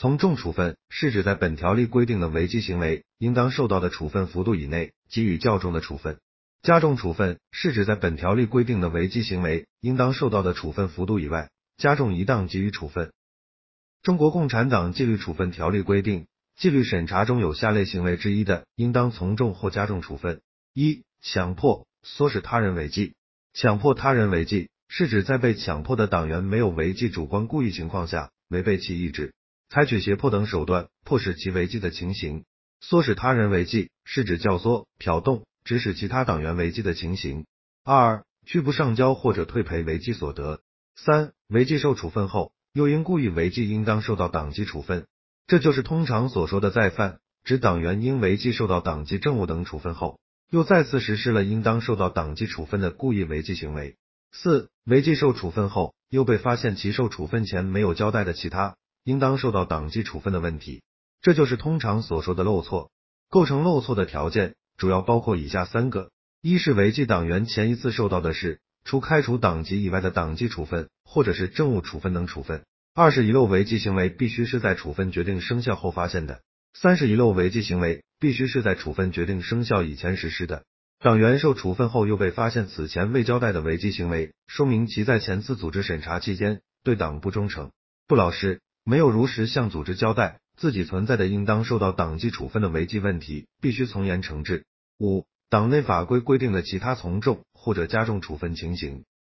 从重处分是指在本条例规定的违纪行为应当受到的处分幅度以内给予较重的处分。加重处分是指在本条例规定的违纪行为应当受到的处分幅度以外，加重一档给予处分。中国共产党纪律处分条例规定，纪律审查中有下列行为之一的，应当从重或加重处分。一、强迫、唆使他人违纪。强迫他人违纪是指在被强迫的党员没有违纪主观故意情况下，违背其意志，采取胁迫等手段迫使其违纪的情形。唆使他人违纪是指教唆、挑动、指使其他党员违纪的情形。二、拒不上交或者退赔违纪所得。三、违纪受处分后，又因故意违纪应当受到党纪处分。这就是通常所说的再犯，指党员因违纪受到党纪政务等处分后，又再次实施了应当受到党纪处分的故意违纪行为。四、违纪受处分后，又被发现其受处分前没有交代的其他应当受到党纪处分的问题，这就是通常所说的漏错。构成漏错的条件主要包括以下三个：一是违纪党员前一次受到的是除开除党籍以外的党纪处分或者是政务处分等处分；二是遗漏违纪行为必须是在处分决定生效后发现的；三是遗漏违纪行为必须是在处分决定生效以前实施的。党员受处分后又被发现此前未交代的违纪行为，说明其在前次组织审查期间对党不忠诚、不老实，没有如实向组织交代自己存在的应当受到党纪处分的违纪问题，必须从严惩治。五、党内法规规定的其他从重或者加重处分情形。